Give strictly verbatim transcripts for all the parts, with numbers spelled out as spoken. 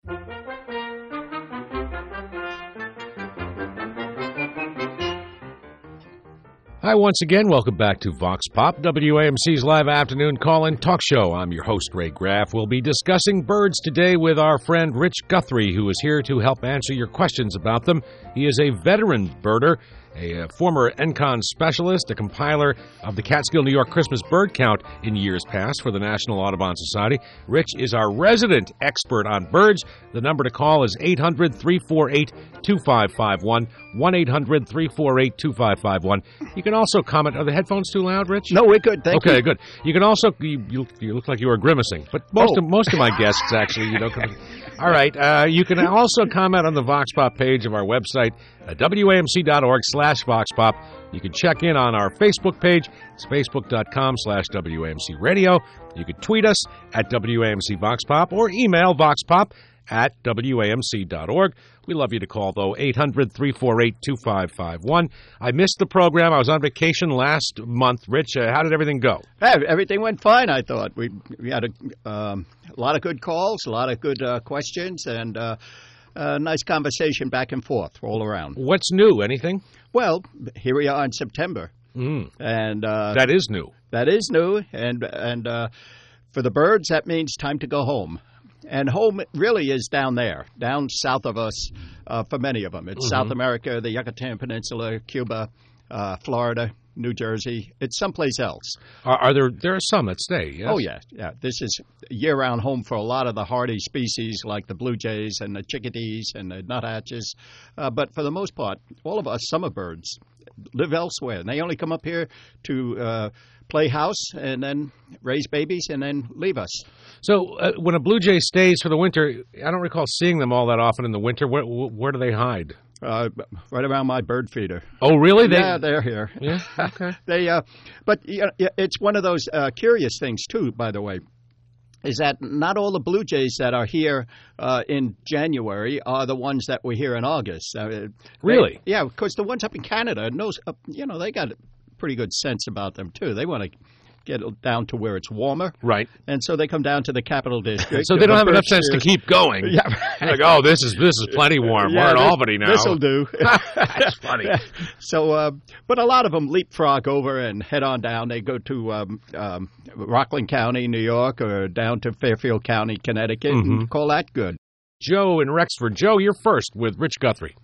Hi, once again. Welcome back to Vox Pop, W A M C's live afternoon call-in talk show. I'm your host, Ray Graff. We'll be discussing birds today with our friend Rich Guthrie, who is here to help answer your questions about them. He is a veteran birder, a former N C O N specialist, a compiler of the Catskill, New York Christmas bird count in years past for the National Audubon Society. Rich is our resident expert on birds. The number to call is eight hundred, three four eight, two five five one, one eight hundred, three four eight, two five five one. You can also comment. Are the headphones too loud, Rich? No, we're good. Thank okay, you. Okay, good. You can also, you, you, you look like you were grimacing, but most, oh. of, most of my guests actually, you know. All right, uh, you can also comment on the Vox Pop page of our website, uh, W A M C dot org slash Vox Pop. You can check in on our Facebook page. It's facebook.com slash WAMC Radio. You can tweet us at W A M C Vox Pop or email voxpop at W A M C dot org. We love you to call, though, eight hundred, three four eight, two five five one. I missed the program. I was on vacation last month. Rich, uh, how did everything go? Hey, everything went fine, I thought. We, we had a, um, a lot of good calls, a lot of good uh, questions, and uh, a nice conversation back and forth all around. What's new? Anything? Well, here we are in September. Mm. and uh, That is new. That is new, and, and uh, for the birds, that means time to go home. And home really is down there, down south of us uh, for many of them. It's mm-hmm. South America, the Yucatan Peninsula, Cuba, uh, Florida, New Jersey. It's someplace else. Are, are there there are some that stay, yes? Oh, yeah. yeah. This is year-round home for a lot of the hardy species like the blue jays and the chickadees and the nuthatches. Uh, but for the most part, all of us summer birds live elsewhere. And they only come up here to uh, play house and then raise babies and then leave us. So uh, when a blue jay stays for the winter, I don't recall seeing them all that often in the winter. Where, where do they hide? Uh, right around my bird feeder. Oh, really? They... Yeah, they're here. Yeah, okay. they, uh, but you know, it's one of those uh, curious things, too, by the way, is that not all the blue jays that are here uh, in January are the ones that were here in August. Uh, really? They, yeah, because the ones up in Canada, knows, uh, you know, they got a pretty good sense about them, too. They want to get down to where it's warmer. Right. And so they come down to the Capital District. So they don't have enough sense to keep going. Yeah. Like, oh, this is this is plenty warm. Yeah, We're in this, Albany now. This'll do. That's funny. So, uh, but a lot of them leapfrog over and head on down. They go to um, um, Rockland County, New York, or down to Fairfield County, Connecticut, mm-hmm. and call that good. Joe in Rexford. Joe, you're first with Rich Guthrie.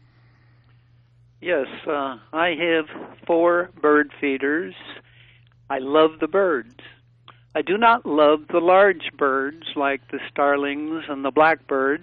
Yes, uh, I have four bird feeders. I love the birds. I do not love the large birds like the starlings and the blackbirds,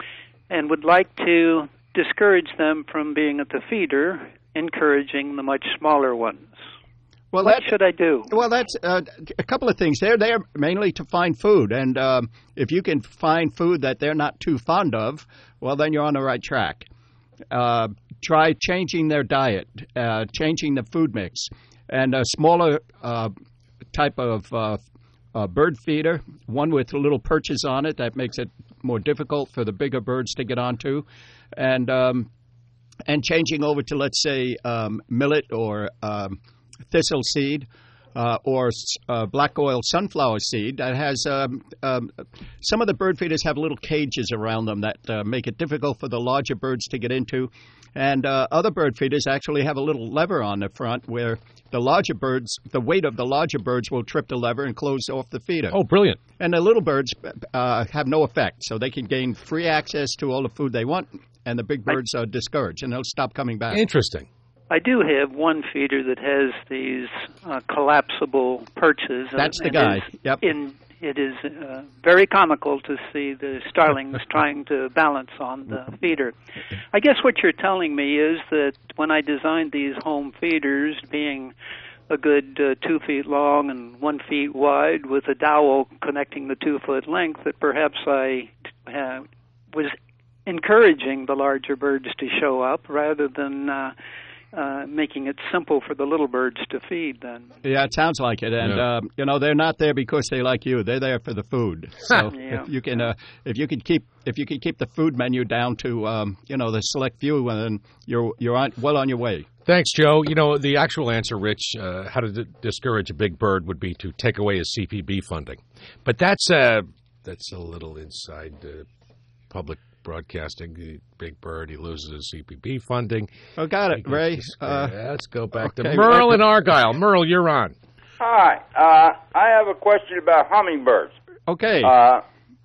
and would like to discourage them from being at the feeder, encouraging the much smaller ones. Well, what that, should I do? Well, that's uh, a couple of things. They're there mainly to find food, and um, if you can find food that they're not too fond of, well, then you're on the right track. Uh, try changing their diet, uh, changing the food mix, and a smaller uh, type of uh, uh, bird feeder, one with little perches on it that makes it more difficult for the bigger birds to get onto, and um, and changing over to, let's say, um, millet or um, thistle seed uh, or uh, black oil sunflower seed that has um, um, some of the bird feeders have little cages around them that uh, make it difficult for the larger birds to get into. And uh, other bird feeders actually have a little lever on the front where the larger birds, the weight of the larger birds will trip the lever and close off the feeder. Oh, brilliant. And the little birds uh, have no effect, so they can gain free access to all the food they want, and the big birds are discouraged, and they'll stop coming back. Interesting. I do have one feeder that has these uh, collapsible perches. That's and, the guy. And yep. In, it is uh, very comical to see the starlings trying to balance on the feeder. I guess what you're telling me is that when I designed these home feeders, being a good uh, two feet long and one feet wide with a dowel connecting the two-foot length, that perhaps I uh, was encouraging the larger birds to show up rather than uh, uh, making it simple for the little birds to feed then. Yeah, it sounds like it. And, yeah. um, you know, they're not there because they like you. They're there for the food. So yeah. if you can uh, if you can keep if you can keep the food menu down to, um, you know, the select few, then you're, you're on, well on your way. Thanks, Joe. You know, the actual answer, Rich, uh, how to d- discourage a big bird would be to take away his C P B funding. But that's, uh, that's a little inside uh public broadcasting. The Big Bird, he loses his C P P funding. Oh, got it, Ray. Uh, let's go back okay, to Merle Ray. in Argyle. Merle, you're on. Hi. Uh, I have a question about hummingbirds. Okay. Uh,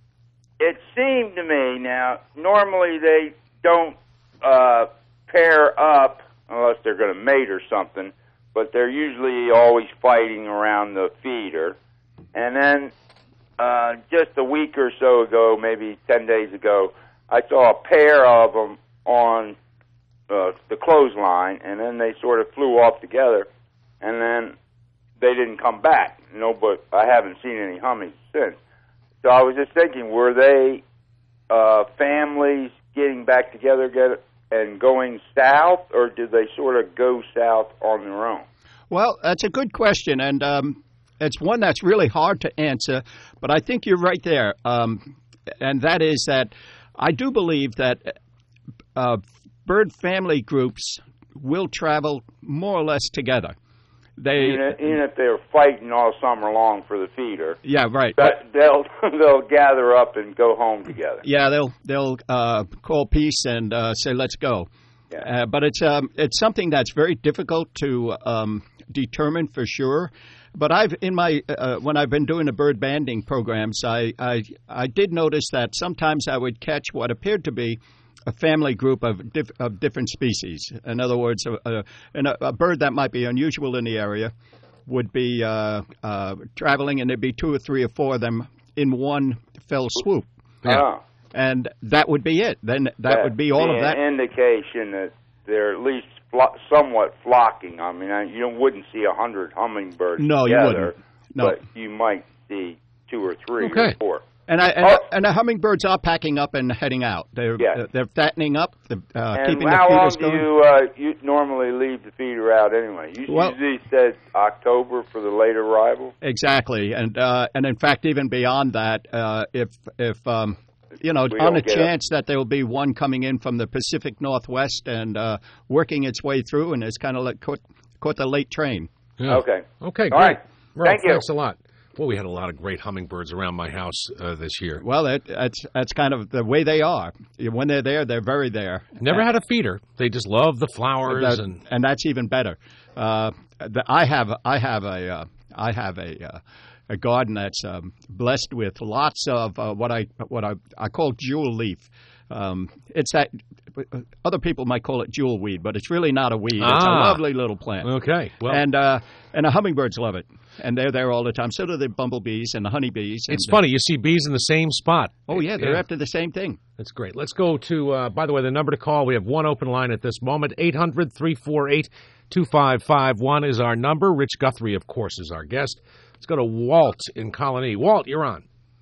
it seemed to me, now, normally they don't uh, pair up unless they're going to mate or something, but they're usually always fighting around the feeder. And then uh, just a week or so ago, maybe ten days ago, I saw a pair of them on uh, the clothesline, and then they sort of flew off together, and then they didn't come back. No, but I haven't seen any hummings since. So I was just thinking, were they uh, families getting back together again and going south, or did they sort of go south on their own? Well, that's a good question, and um, it's one that's really hard to answer, but I think you're right there, um, and that is that I do believe that uh, bird family groups will travel more or less together. They, even, if, even if they're fighting all summer long for the feeder. Yeah, right. But they'll they'll gather up and go home together. Yeah, they'll they'll uh, call peace and uh, say let's go. Yeah. Uh, but it's um, it's something that's very difficult to um, determine for sure. But I've in my uh, when I've been doing the bird banding programs, I, I I did notice that sometimes I would catch what appeared to be a family group of, diff, of different species. In other words, a, a, a bird that might be unusual in the area would be uh, uh, traveling, and there'd be two or three or four of them in one fell swoop. Yeah. Oh. And that would be it. Then that, that would be all be of that. An indication that they're at least flo- somewhat flocking. I mean, you wouldn't see a hundred hummingbirds no, together, you wouldn't. No. But you might see two or three Okay. or four. And I, and, Oh. and the hummingbirds are packing up and heading out. They're Yeah. uh, they're fattening up, they're, uh, And keeping how the long feeders do going. you, uh, you normally leave the feeder out anyway? You Well- usually said October for the late arrival. Exactly, and uh, and in fact, even beyond that, uh, if if um, you know, We on don't a get chance that there will be one coming in from the Pacific Northwest and uh, working its way through, and it's kind of like caught, caught the late train. Yeah. Okay. Okay, All great. right. Merle, Thank you. Thanks a lot. Well, we had a lot of great hummingbirds around my house uh, this year. Well, that, that's that's kind of the way they are. When they're there, they're very there. Never and, had a feeder. They just love the flowers that, and and that's even better. Uh, the, I have I have a uh, I have a uh, a garden that's um, blessed with lots of uh, what I what I, I call jewel leaf. Um, it's that other people might call it jewel weed, but it's really not a weed. Ah. It's a lovely little plant. okay. Well, And uh, and the hummingbirds love it, and they're there all the time. So do the bumblebees and the honeybees. And, it's funny. You see bees in the same spot. Oh yeah, they're after the same thing. That's great. Let's go to, uh, by the way, the number to call. We have one open line at this moment. eight hundred, three four eight, two five five one is our number. Rich Guthrie, of course, is our guest. Let's go to Walt in Colony. Walt, you're on.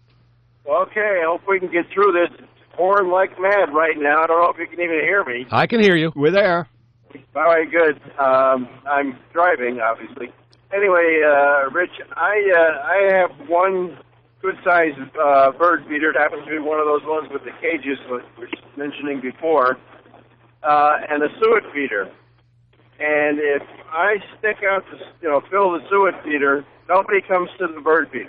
Okay, I hope we can get through this. It's pouring like mad right now. I don't know if you can even hear me. I can hear you. We're there. All right, good. Um, I'm driving, obviously. Anyway, uh, Rich, I uh, I have one good-sized uh, bird feeder. It happens to be one of those ones with the cages, which we were mentioning before, uh, and a suet feeder. And if I stick out, the, you know, fill the suet feeder, nobody comes to the bird feeder.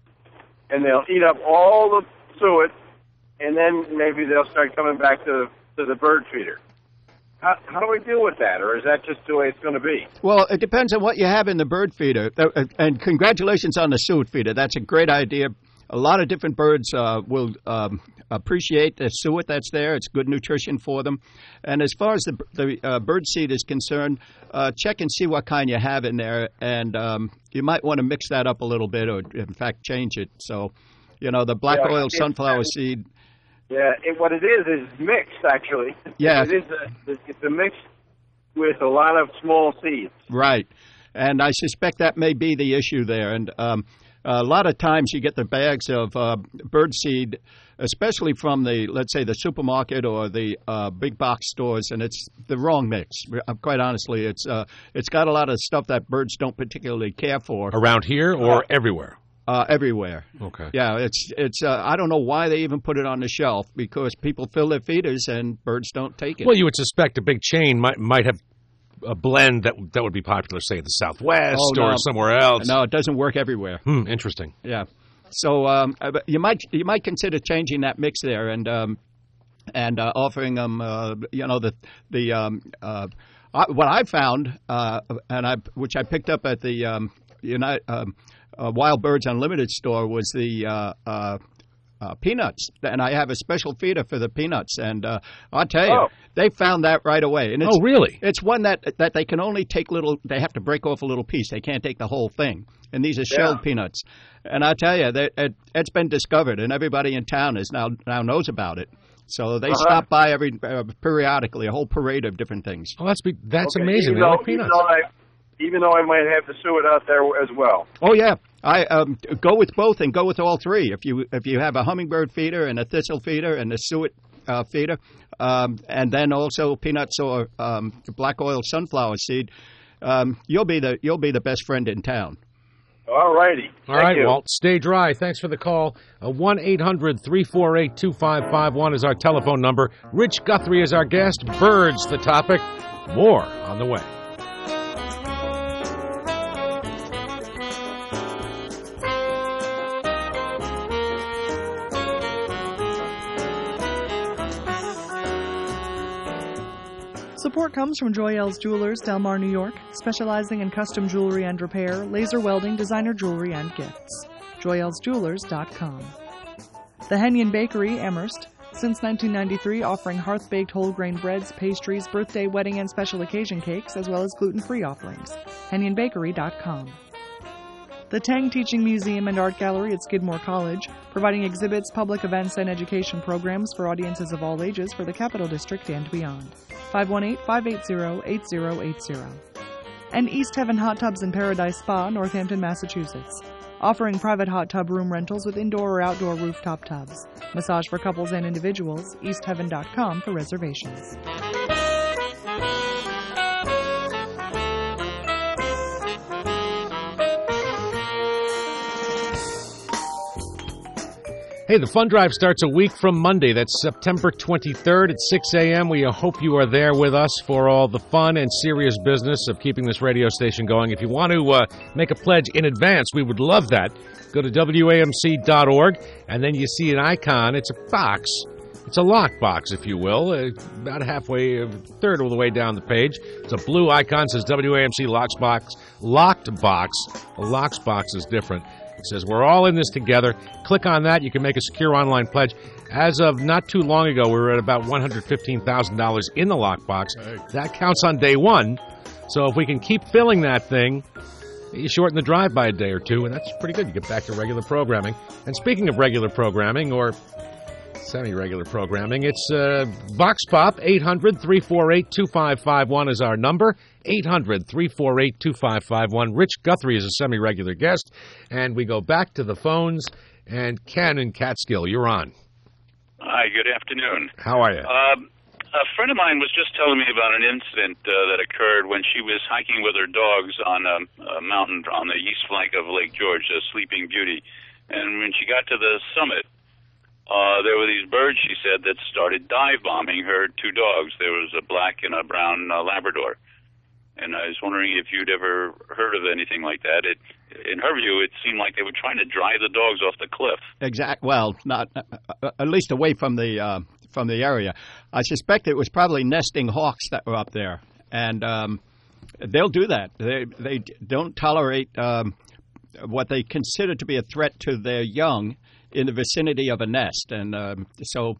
And they'll eat up all the suet, and then maybe they'll start coming back to, to the bird feeder. How, how do we deal with that, or is that just the way it's going to be? Well, it depends on what you have in the bird feeder. Uh, And congratulations on the suet feeder. That's a great idea. A lot of different birds uh, will um, appreciate the suet that's there. It's good nutrition for them. And as far as the, the uh, bird seed is concerned, uh, check and see what kind you have in there. And um, you might want to mix that up a little bit, or in fact change it. So, you know, the black Yeah, oil it's- sunflower seed. Yeah, it, what it is is mixed, actually. Yeah. It is a, it's a mix with a lot of small seeds. Right. And I suspect that may be the issue there. And um, a lot of times you get the bags of uh, bird seed, especially from the, let's say, the supermarket or the uh, big box stores, and it's the wrong mix. Quite honestly, it's uh, it's got a lot of stuff that birds don't particularly care for. Around here or everywhere? Uh, everywhere. Okay. Yeah, it's it's. Uh, I don't know why they even put it on the shelf, because people fill their feeders and birds don't take it. Well, you would suspect a big chain might might have a blend that that would be popular, say, in the Southwest Oh, no. or somewhere else. No, it doesn't work everywhere. Hmm, interesting. Yeah. So um, you might you might consider changing that mix there, and um, and uh, offering them, uh, you know, the the um, uh, I, what I found, uh, and I which I picked up at the um, United um, uh, Wild Birds Unlimited store was the uh, uh, uh, peanuts, and I have a special feeder for the peanuts, and uh, I'll tell you, Oh. they found that right away. And it's, Oh, really? It's one that that they can only take little. They have to break off a little piece. They can't take the whole thing. And these are shelled Yeah. peanuts. And I tell you, that it, it's been discovered, and everybody in town is now now knows about it. So they Uh-huh. stop by every uh, periodically, a whole parade of different things. Oh, that's be, that's Okay, amazing. Even They though, like even, peanuts. though I, even though I might have to sue it out there as well. Oh yeah, I um, go with both and go with all three. If you if you have a hummingbird feeder and a thistle feeder and a suet uh, feeder, um, and then also peanuts or um, black oil sunflower seed, um, you'll be the you'll be the best friend in town. All righty. All Thank right, you. Walt, stay dry. Thanks for the call. Uh, one eight hundred three four eight two five five one is our telephone number. Rich Guthrie is our guest. Birds, the topic. More on the way. Support comes from Joyelle's Jewelers, Del Mar, New York, specializing in custom jewelry and repair, laser welding, designer jewelry, and gifts. joyelles jewelers dot com. The Henyon Bakery, Amherst, since nineteen ninety-three, offering hearth-baked whole grain breads, pastries, birthday, wedding, and special occasion cakes, as well as gluten-free offerings. henyon bakery dot com. The Tang Teaching Museum and Art Gallery at Skidmore College, providing exhibits, public events, and education programs for audiences of all ages for the Capital District and beyond. five one eight, five eight zero, eight zero eight zero. And East Heaven Hot Tubs and Paradise Spa, Northampton, Massachusetts, offering private hot tub room rentals with indoor or outdoor rooftop tubs. Massage for couples and individuals, east heaven dot com for reservations. Hey, the fund drive starts a week from Monday. That's September twenty-third at six a.m. We hope you are there with us for all the fun and serious business of keeping this radio station going. If you want to uh, make a pledge in advance, we would love that. Go to W A M C dot org, and then you see an icon. It's a box. It's a lock box, if you will, uh, about halfway, a third of the way down the page. It's a blue icon, says W A M C Locks Box, Locked Box. A Locks Box is different. It says, we're all in this together. Click on that. You can make a secure online pledge. As of not too long ago, we were at about one hundred fifteen thousand dollars in the lockbox. That counts on day one. So if we can keep filling that thing, you shorten the drive by a day or two, and that's pretty good. You get back to regular programming. And speaking of regular programming, or semi-regular programming, it's uh, Vox Pop. Eight hundred three four eight two five five one is our number. eight hundred three four eight two five five one. Rich Guthrie is a semi-regular guest. And we go back to the phones. And Ken in Catskill, you're on. Hi, good afternoon. How are you? Um, a friend of mine was just telling me about an incident uh, that occurred when she was hiking with her dogs on a, a mountain on the east flank of Lake George, uh, Sleeping Beauty. And when she got to the summit, uh, there were these birds, she said, that started dive bombing her two dogs. There was a black and a brown uh, Labrador. And I was wondering if you'd ever heard of anything like that. It, in her view, it seemed like they were trying to drive the dogs off the cliff. Exact. Well, not uh, at least away from the uh, from the area. I suspect it was probably nesting hawks that were up there, and um, they'll do that. They they don't tolerate um, what they consider to be a threat to their young in the vicinity of a nest, and um, so.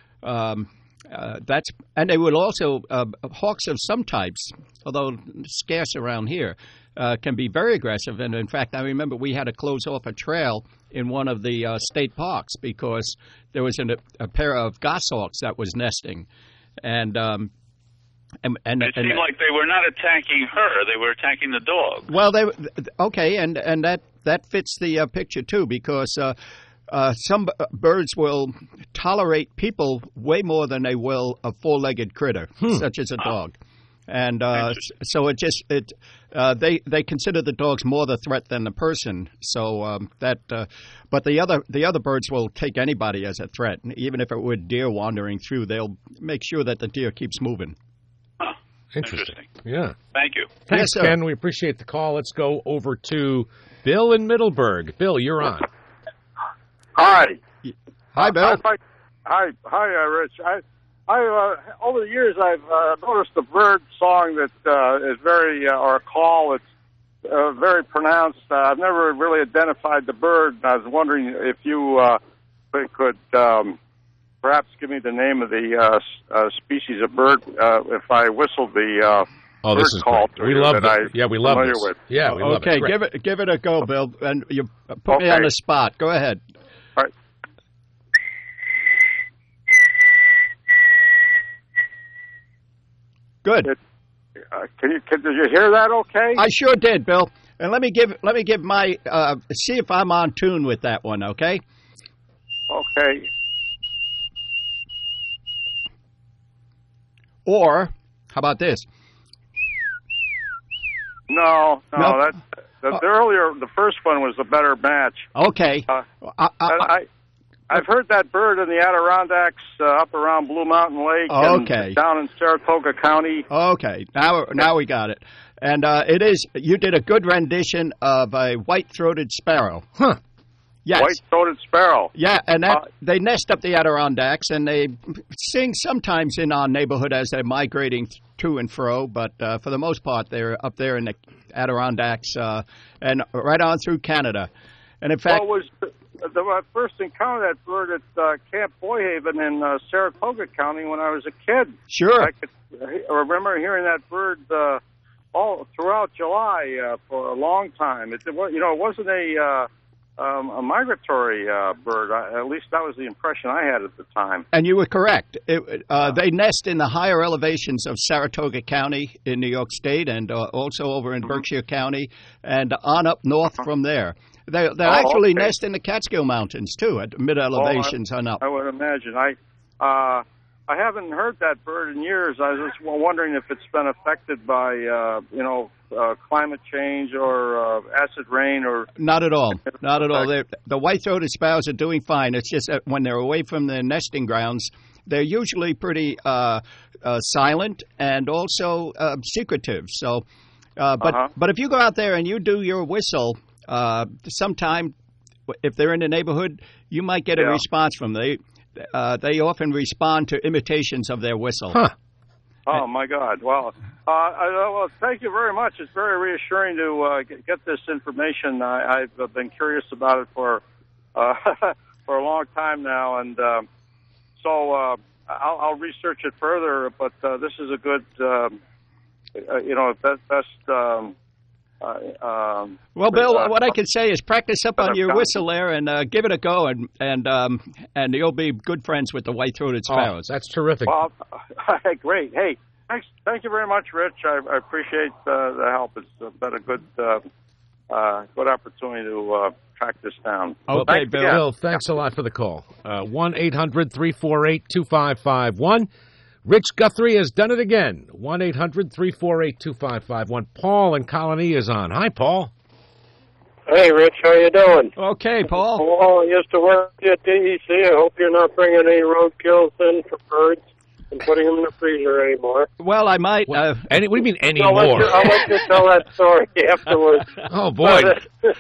Um, Uh, that's and they will also uh, hawks of some types, although scarce around here, uh, can be very aggressive. And in fact, I remember we had to close off a trail in one of the uh, state parks because there was an, a pair of goshawks that was nesting, and um, and, and It and, seemed like they were not attacking her; they were attacking the dog. well, they okay, and and that that fits the uh, picture too because. Uh, Uh, some b- birds will tolerate people way more than they will a four-legged critter, hmm. such as a dog, and uh, so it just it uh, they they consider the dogs more the threat than the person. So um, that, uh, but the other the other birds will take anybody as a threat, even if it were deer wandering through. They'll make sure that the deer keeps moving. Huh. Interesting. Interesting. Yeah. Thank you. Thanks, Yes, sir. Ken. We appreciate the call. Let's go over to Bill in Middleburg. Bill, you're on. Hi. Hi, Bill. I, hi, hi, uh, Rich. I I uh, over the years I've uh, noticed a bird song that uh, is very uh, or a call that's uh, very pronounced. Uh, I've never really identified the bird. I was wondering if you uh, could um, perhaps give me the name of the uh, uh, species of bird uh, if I whistled the uh, oh, bird this is call. great. We love that. it. Yeah, we love familiar this. With. Yeah, we love okay, it. Okay, give it give it a go, Bill, and you put okay. me on the spot. Go ahead. All right. Good. It, uh, can you can, did you hear that? Okay. I sure did, Bill. And let me give let me give my uh, see if I'm on tune with that one. Okay. Okay. Or how about this? No, no, Nope. that the, the earlier the first one was the better match. Okay. Uh, I, I, I, I've heard that bird in the Adirondacks uh, up around Blue Mountain Lake Okay. and down in Saratoga County. Okay, now now we got it. And uh, it is, you did a good rendition of a white-throated sparrow. Huh. Yes. White-throated sparrow. Yeah, and that, Uh, they nest up the Adirondacks, and they sing sometimes in our neighborhood as they're migrating to and fro, but uh, for the most part, they're up there in the Adirondacks uh, and right on through Canada. And in fact... Well, was the, the, I first encountered that bird at uh, Camp Boyhaven in uh, Saratoga County when I was a kid. Sure. I could I remember hearing that bird uh, all throughout July uh, for a long time. It, it was, you know, it wasn't a uh, um, a migratory uh, bird. I, at least that was the impression I had at the time. And you were correct. It, uh, they nest in the higher elevations of Saratoga County in New York State, and uh, also over in mm-hmm. Berkshire County, and on up north from there. They they oh, actually okay. nest in the Catskill Mountains too, at mid elevations oh, I, on up. I would imagine. I uh, I haven't heard that bird in years. I was just wondering if it's been affected by uh, you know uh, climate change or uh, acid rain or. Not at all. Not at all. They're, the white-throated sparrows are doing fine. It's just that when they're away from their nesting grounds, they're usually pretty uh, uh, silent and also uh, secretive. So, uh, but uh-huh. but if you go out there and you do your whistle. Uh, sometime, if they're in the neighborhood, you might get a yeah. response from them. They, uh, they often respond to imitations of their whistle. Huh. Oh, my God. Well, uh, I, well, thank you very much. It's very reassuring to uh, get, get this information. I, I've been curious about it for uh, for a long time now, and uh, so uh, I'll, I'll research it further, but uh, this is a good, um, uh, you know, best... best um, Uh, um, well, Bill, uh, what I can say is practice up on your uh, whistle there and uh, give it a go, and and um, and you'll be good friends with the white-throated sparrows. Oh, that's terrific. Well, great. Hey, thanks. Thank you very much, Rich. I, I appreciate uh, the help. It's been a good uh, uh, good opportunity to uh, track this down. Okay, thanks, Bill. Bill, thanks a lot for the call. Uh, one eight hundred three four eight two five five one. Rich Guthrie has done it again. one eight hundred three four eight two five five one. Paul in Colony is on. Hi, Paul. Hey, Rich. How you doing? Okay, Paul. Paul used to work at D E C. I hope you're not bringing any roadkills in for birds and putting them in the freezer anymore. Well, I might. What, uh, any, what do you mean any I'll more? Let you, I'll let you tell that story afterwards. Oh, boy. But,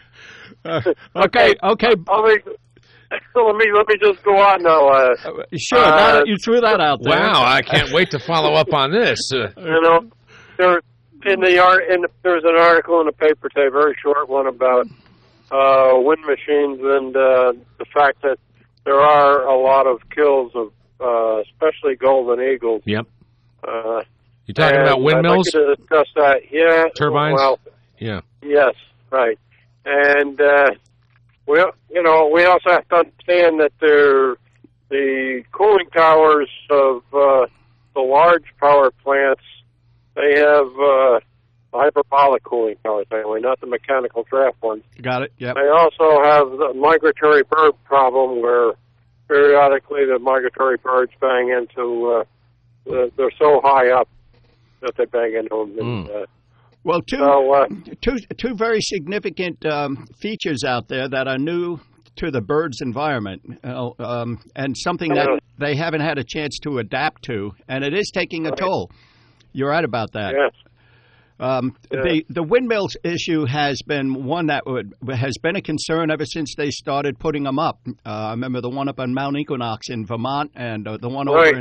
uh, okay, okay. I'll be, so let me let me just go on now. Uh, sure, uh, now that you threw that out there. Wow, I can't wait to follow up on this. Uh, you know, there in the art in the, there was an article in the paper today, a very short one about uh, wind machines and uh, the fact that there are a lot of kills of uh, especially golden eagles. Yep. Uh, you talking about windmills? I'd like to discuss that. Yeah. Turbines? Well, yeah. Yes, right. And uh, we, you know, we also have to understand that there, the cooling towers of uh, the large power plants, they have uh, hyperbolic cooling towers, anyway, not the mechanical draft ones. Got it. Yep. They also have the migratory bird problem, where periodically the migratory birds bang into. Uh, the, they're so high up that they bang into them. And, mm. uh, Well, two, so, uh, two, two very significant um, features out there that are new to the bird's environment, uh, um, and something that they haven't had a chance to adapt to, and it is taking a toll. You're right about that. Yes. Um, yeah. The the windmills issue has been one that would, has been a concern ever since they started putting them up. Uh, I remember the one up on Mount Equinox in Vermont, and uh, the one right. over in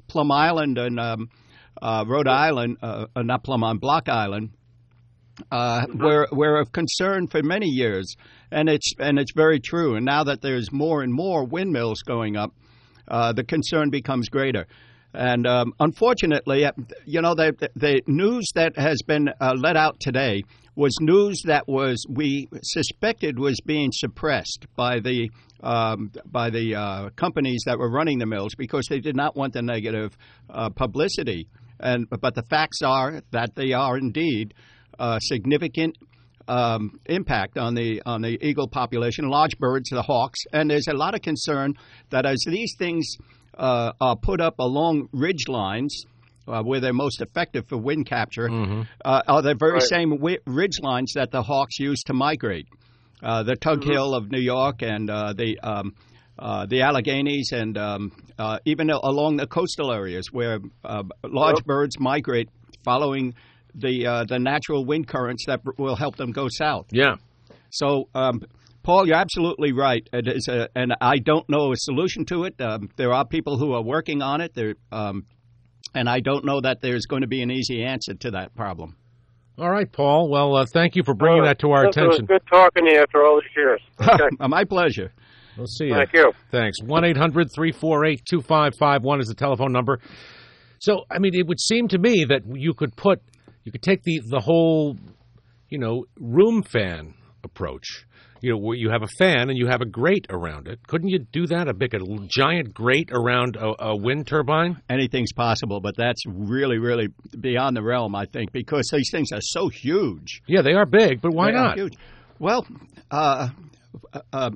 Plum Island and um, uh, Rhode Island, uh, uh, not Plum Island, Block Island, uh, mm-hmm. were were of concern for many years, and it's and it's very true. And now that there's more and more windmills going up, uh, the concern becomes greater. And um, unfortunately, you know, the, the news that has been uh, let out today was news that was we suspected was being suppressed by the um, by the uh, companies that were running the mills because they did not want the negative uh, publicity. And but the facts are that they are indeed uh, significant um, impact on the on the eagle population, large birds, the hawks, and there's a lot of concern that as these things Uh, are put up along ridge lines uh, where they're most effective for wind capture, mm-hmm. uh, are the very right. same wi- ridge lines that the hawks use to migrate. Uh, the Tug mm-hmm. Hill of New York and uh, the um, uh, the Alleghenies and um, uh, even along the coastal areas where uh, large yep. birds migrate following the uh, the natural wind currents that will help them go south. Yeah. So um, Paul, you're absolutely right. It is a, and I don't know a solution to it. Um, there are people who are working on it, there, um, and I don't know that there's going to be an easy answer to that problem. All right, Paul. Well, uh, thank you for bringing well, that to our it attention. It was good talking to you after all these years. Okay. My pleasure. We'll see you. Thank you. Thanks. one eight hundred three four eight two five five one is the telephone number. So, I mean, it would seem to me that you could put, you could take the, the whole, you know, room fan approach. You know, where you have a fan and you have a grate around it. Couldn't you do that? A big, a giant grate around a, a wind turbine? Anything's possible, but that's really, really beyond the realm, I think, because these things are so huge. Yeah, they are big, but why they not? Huge. Well, uh, uh,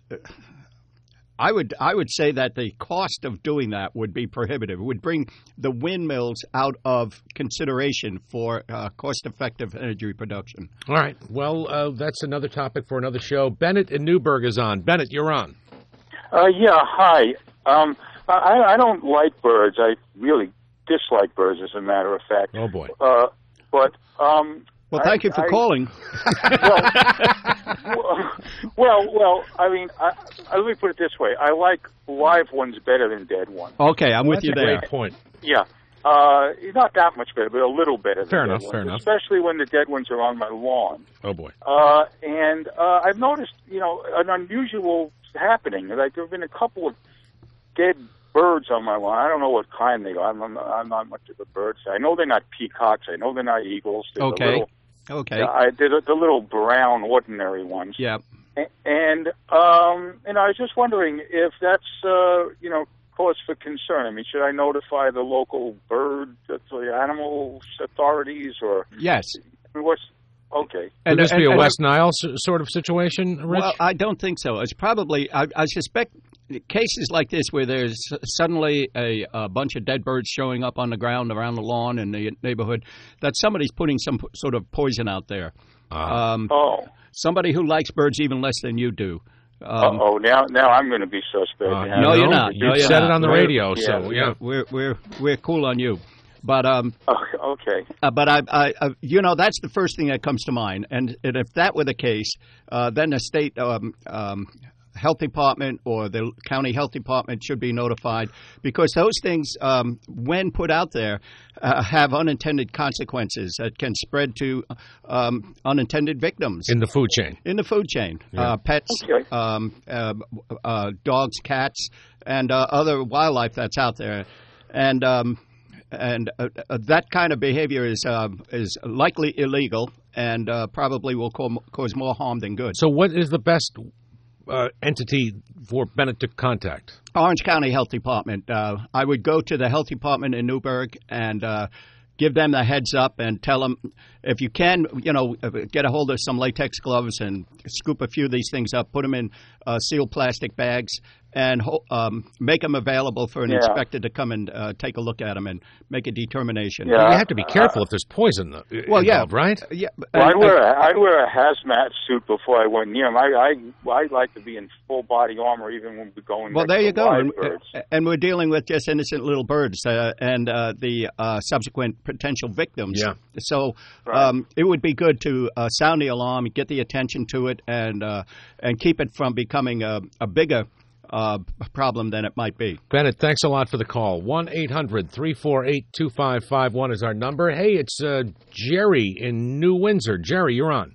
I would I would say that the cost of doing that would be prohibitive. It would bring the windmills out of consideration for uh, cost-effective energy production. All right. Well, uh, that's another topic for another show. Bennett in Newburgh is on. Bennett, you're on. Uh, yeah, hi. Um, I, I don't like birds. I really dislike birds, as a matter of fact. Oh, boy. Uh, but... Um, Well, thank I, you for I, calling. well, well, well, I mean, I, I, let me put it this way. I like live ones better than dead ones. Okay, I'm well, with you a there. Great point. Yeah. Uh, not that much better, but a little better than fair dead enough, ones, fair enough. especially when the dead ones are on my lawn. Oh, boy. Uh, and uh, I've noticed, you know, an unusual happening. Like, there have been a couple of dead birds on my lawn. I don't know what kind they are. I'm, I'm, I'm not much of a bird. I know they're not peacocks. I know they're not eagles. They're okay. The little, okay. Uh, I did the little brown, ordinary ones. Yeah. And um, and I was just wondering if that's uh, you know cause for concern. I mean, should I notify the local bird, the animal authorities, or yes? I mean, what's okay? Would And, this and, be a and, West Nile sort of situation, Rich? Well, I don't think so. It's probably I, I suspect cases like this where there's suddenly a, a bunch of dead birds showing up on the ground around the lawn in the neighborhood, that somebody's putting some sort of poison out there. Uh, um, oh. Somebody who likes birds even less than you do. Um, oh, now now I'm going to be suspect. Uh, no, you're not. You no, you're said not. it on the we're, radio, yeah, so yeah, we're we're we're cool on you. But um, okay. Uh, but I, I, I, you know, that's the first thing that comes to mind. And, and if that were the case, uh, then the state um, um, health department or the county health department should be notified, because those things, um, when put out there, uh, have unintended consequences that can spread to um, unintended victims in the food chain. In the food chain, yeah. uh, pets, okay. um, uh, uh, dogs, cats, and uh, other wildlife that's out there, and. Um, And uh, uh, that kind of behavior is uh, is likely illegal and uh, probably will co- cause more harm than good. So what is the best uh, entity for Bennett to contact? Orange County Health Department. Uh, I would go to the health department in Newburgh and uh, give them the heads up and tell them, if you can, you know, get a hold of some latex gloves and scoop a few of these things up, put them in uh, sealed plastic bags, and um, make them available for an yeah. inspector to come and uh, take a look at them and make a determination. Yeah. You have to be careful uh, if there's poison uh, well, involved, yeah. right? Yeah. Well, I, I'd wear a, I'd wear a hazmat suit before I went near them. I I I like to be in full body armor even when we're going. Well, next there you to go, live and, birds. and we're dealing with just innocent little birds uh, and uh, the uh, subsequent potential victims. Yeah. So right. um, it would be good to uh, sound the alarm, get the attention to it, and uh, and keep it from becoming a, a bigger uh, problem than it might be. Bennett, thanks a lot for the call. one eight hundred three four eight two five five one is our number. Hey, it's uh, Jerry in New Windsor. Jerry, you're on.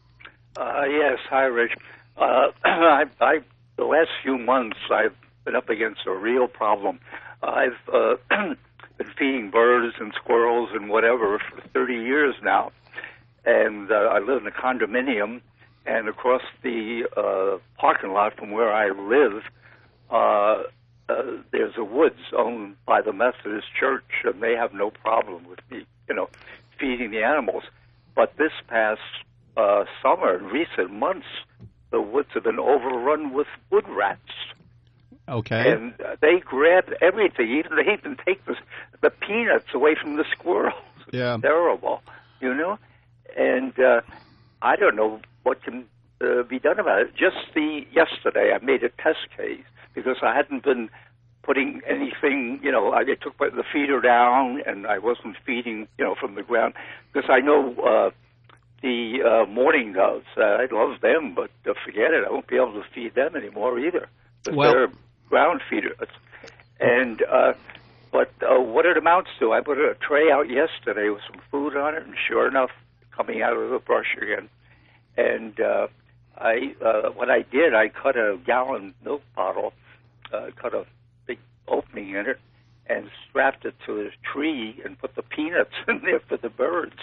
Uh, yes, hi, Rich. Uh, I, I, the last few months, I've been up against a real problem. I've uh, been feeding birds and squirrels and whatever for thirty years now, and uh, I live in a condominium, and across the uh, parking lot from where I live, uh, uh, there's a woods owned by the Methodist Church, and they have no problem with me, you know, feeding the animals. But this past uh, summer, in recent months, the woods have been overrun with wood rats. Okay. And uh, they grab everything. Even they even take the, the peanuts away from the squirrels. Yeah. It's terrible, you know. And uh, I don't know what can uh, be done about it. Just the yesterday, I made a test case because I hadn't been putting anything. You know, I took the feeder down and I wasn't feeding, you know, from the ground because I know uh, the uh, mourning doves. Uh, I love them, but uh, forget it. I won't be able to feed them anymore either. Well, they're ground feeders. And uh, but uh, what it amounts to, I put a tray out yesterday with some food on it, and sure enough, coming out of the brush again. And uh, I, uh, what I did, I cut a gallon milk bottle, uh, cut a big opening in it, and strapped it to a tree and put the peanuts in there for the birds.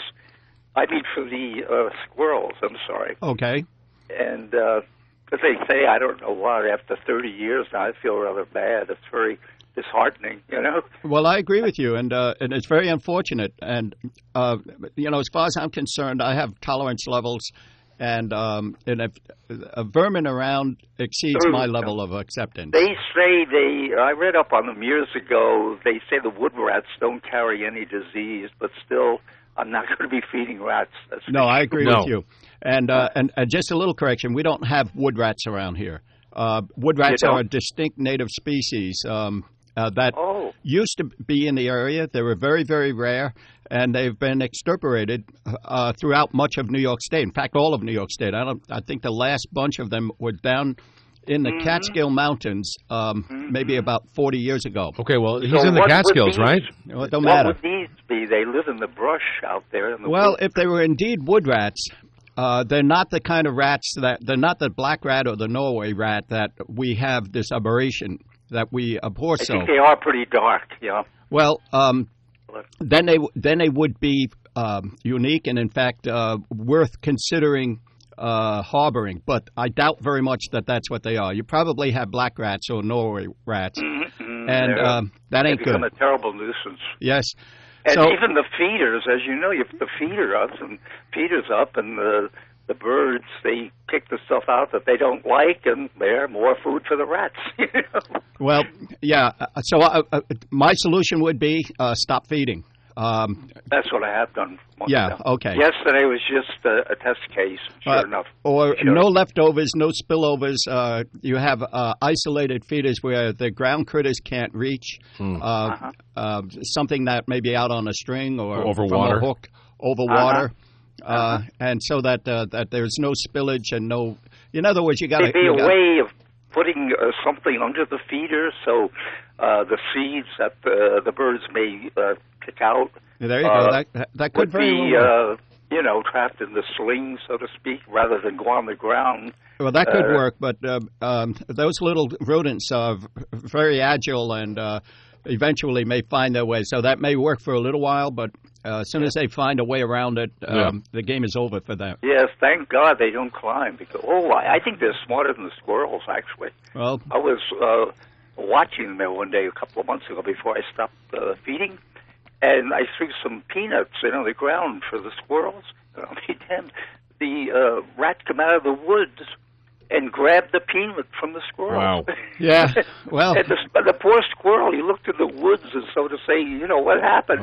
I mean, for the uh, squirrels. I'm sorry. Okay. And uh, as they say, I don't know why. After thirty years now, I feel rather bad. It's very disheartening, you know. Well, I agree with you, and uh, and it's very unfortunate. And uh, you know, as far as I'm concerned, I have tolerance levels, and um, and if a vermin around exceeds my level of acceptance. They say they. I read up on them years ago. They say the wood rats don't carry any disease, but still, I'm not going to be feeding rats. That's no, I agree no. with you. And, uh, and and just a little correction: we don't have wood rats around here. Uh, wood rats are a distinct native species um, uh, that oh. used to be in the area. They were very, very rare, and they've been extirpated uh, throughout much of New York State. In fact, all of New York State. I don't. I think the last bunch of them were down in the mm-hmm. Catskill Mountains, um, mm-hmm. maybe about forty years ago. Okay, well, he's so in the Catskills, these, right? Well, it don't what matter. What would these be? They live in the brush out there. In the well, woods. if they were indeed wood rats. Uh, they're not the kind of rats that they're not the black rat or the Norway rat that we have this aberration that we abhor I so. think they are pretty dark, yeah. Well, um, then they then they would be um, unique and in fact uh, worth considering uh, harboring. But I doubt very much that that's what they are. You probably have black rats or Norway rats, mm-hmm. and um, that ain't they become good. A terrible nuisance. Yes. And so, even the feeders, as you know, you put the feeder up and feeders up, and the the birds they kick the stuff out that they don't like, and they're more food for the rats. You know? Well, yeah. So uh, uh, my solution would be uh, stop feeding. Um, That's what I have done. Yeah. Ago. Okay. Yesterday was just a, a test case. Sure uh, enough. Or sure. no leftovers, no spillovers. Uh, you have uh, isolated feeders where the ground critters can't reach. Hmm. Uh, uh-huh. uh, something that may be out on a string or over from water. a hook over uh-huh. water, uh-huh. uh, and so that uh, that there's no spillage and no. In other words, you got to. There'd be a way of putting uh, something under the feeder so uh, the seeds that the the birds may uh, pick out. There you uh, go. That that could would very be, well work. Uh, you know, trapped in the sling, so to speak, rather than go on the ground. Well, that could uh, work, but uh, um, those little rodents are very agile and uh, eventually may find their way. So that may work for a little while, but uh, as soon as they find a way around it, um, yeah. the game is over for them. Yes, thank God they don't climb. Because oh, I, I think they're smarter than the squirrels. Actually, well, I was uh, watching them there one day a couple of months ago before I stopped uh, feeding. And I threw some peanuts in on the ground for the squirrels. And I'll be damned. The uh, rat come out of the woods and grabbed the peanut from the squirrel. Wow. Yeah, well. and the, the poor squirrel, he looked in the woods as so to say, you know, what happened?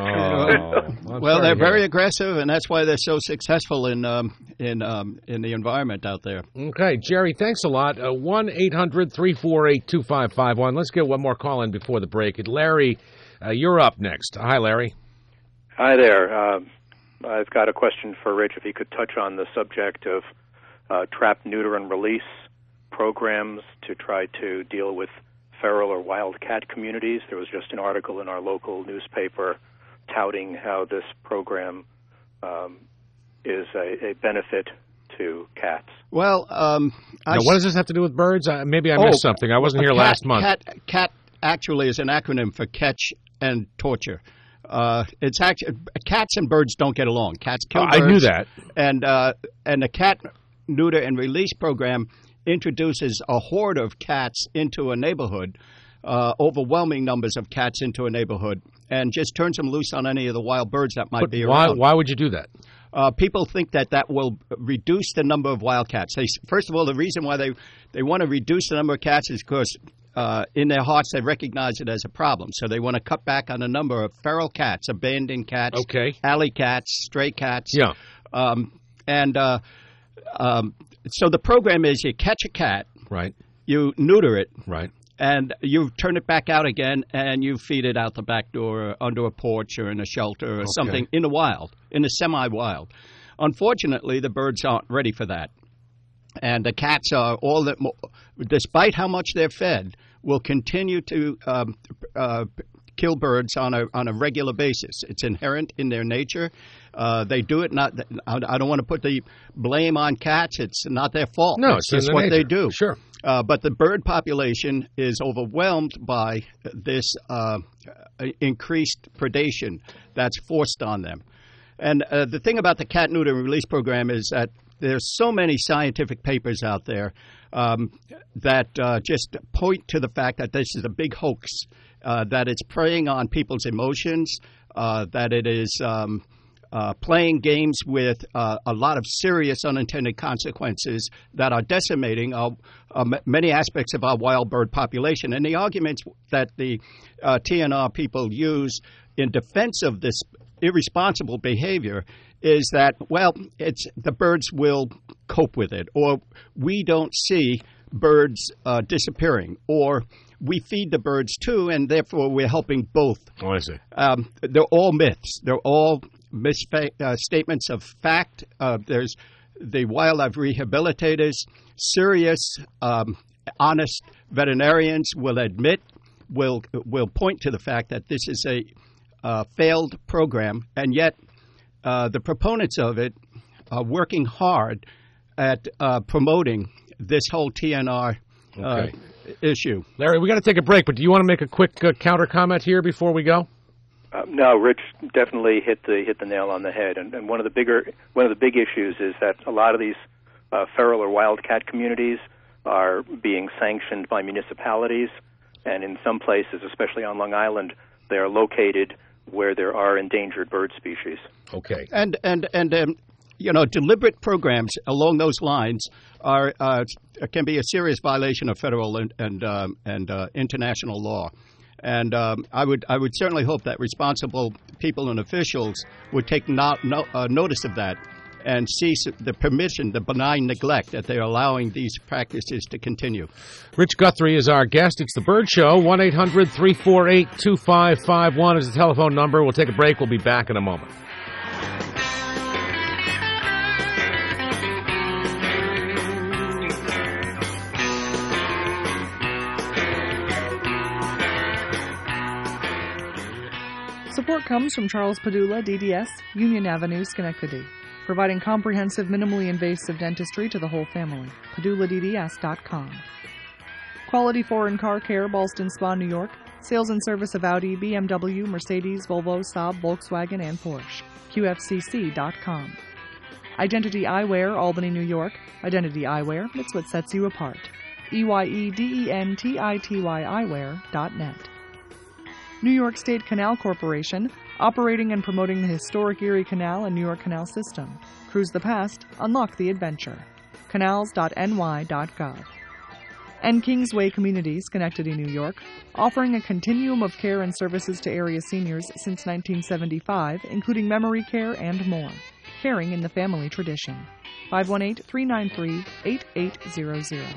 Oh, well, they're very aggressive, and that's why they're so successful in um, in um, in the environment out there. Okay, Jerry, thanks a lot. Uh, one eight hundred three four eight two five five one. Let's get one more call in before the break. Larry, uh, you're up next. Hi, Larry. Hi there. Uh, I've got a question for Rich, if he could touch on the subject of uh, trap, neuter, and release. programs to try to deal with feral or wild cat communities. There was just an article in our local newspaper touting how this program um, is a, a benefit to cats. Well, um, now, what does this have to do with birds? Uh, maybe I missed oh, something. I wasn't here cat, last month. Cat, cat actually is an acronym for catch and torture. Uh, it's actually cats and birds don't get along. Cats kill oh, birds. I knew that. And uh, and the cat neuter and release program introduces a horde of cats into a neighborhood, uh, overwhelming numbers of cats into a neighborhood, and just turns them loose on any of the wild birds that might but be why, around. Why would you do that? Uh, people think that that will reduce the number of wildcats. They, first of all, the reason why they, they want to reduce the number of cats is because uh, in their hearts they recognize it as a problem. So they want to cut back on the number of feral cats, abandoned cats, okay. alley cats, stray cats. Yeah. Um, and uh, um, so the program is you catch a cat, right? You neuter it, right? And you turn it back out again, and you feed it out the back door, or under a porch, or in a shelter, or okay. something in the wild, in the semi-wild. Unfortunately, the birds aren't ready for that, and the cats are all that. Despite how much they're fed, will continue to um, uh, kill birds on a on a regular basis. It's inherent in their nature. Uh, they do it not. I don't want to put the blame on cats. It's not their fault. No, it's, it's just what nature. they do. Sure. Uh, but the bird population is overwhelmed by this uh, increased predation that's forced on them. And uh, the thing about the cat neuter and release program is that there's so many scientific papers out there um, that uh, just point to the fact that this is a big hoax, uh, that it's preying on people's emotions, uh, that it is um, Uh, playing games with uh, a lot of serious unintended consequences that are decimating uh, uh, many aspects of our wild bird population. And the arguments that the uh, T N R people use in defense of this irresponsible behavior is that, well, it's the birds will cope with it, or we don't see birds uh, disappearing, or we feed the birds too, and therefore we're helping both. Oh, I see. Um, they're all myths. They're all misstatements uh, of fact. Uh, there's the wildlife rehabilitators, serious, um, honest veterinarians will admit, will will point to the fact that this is a uh, failed program, and yet uh, the proponents of it are working hard at uh, promoting this whole T N R uh, okay. issue. Larry, we got to take a break, but do you want to make a quick uh, counter comment here before we go? Uh, no, Rich definitely hit the hit the nail on the head, and, and one of the bigger one of the big issues is that a lot of these uh, feral or wildcat communities are being sanctioned by municipalities, and in some places, especially on Long Island, they are located where there are endangered bird species. Okay, and and and um, you know, deliberate programs along those lines are uh, can be a serious violation of federal and and, um, and uh, international law. And um, I would I would certainly hope that responsible people and officials would take not, no, uh, notice of that and cease the permission, the benign neglect that they're allowing these practices to continue. Rich Guthrie is our guest. It's The Bird Show. one eight hundred three four eight two five five one is the telephone number. We'll take a break. We'll be back in a moment. Support comes from Charles Padula, D D S, Union Avenue, Schenectady, providing comprehensive, minimally invasive dentistry to the whole family. Padula D D S dot com. Quality Foreign Car Care, Ballston Spa, New York. Sales and service of Audi, B M W, Mercedes, Volvo, Saab, Volkswagen, and Porsche. Q F C C dot com. Identity Eyewear, Albany, New York. Identity Eyewear, it's what sets you apart. E Y E D E N T I T Y eyewear dot net. New York State Canal Corporation, operating and promoting the historic Erie Canal and New York Canal System. Cruise the past, unlock the adventure. canals dot N Y dot gov. And Kingsway Communities, Schenectady, New York, offering a continuum of care and services to area seniors since nineteen seventy-five, including memory care and more. Caring in the family tradition. five one eight, three nine three, eight eight zero zero.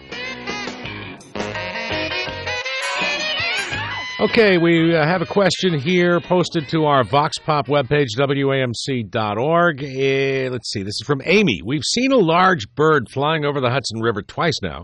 Okay, we uh, have a question here posted to our Vox Pop webpage, W A M C dot org. Uh, let's see, this is from Amy. We've seen a large bird flying over the Hudson River twice now.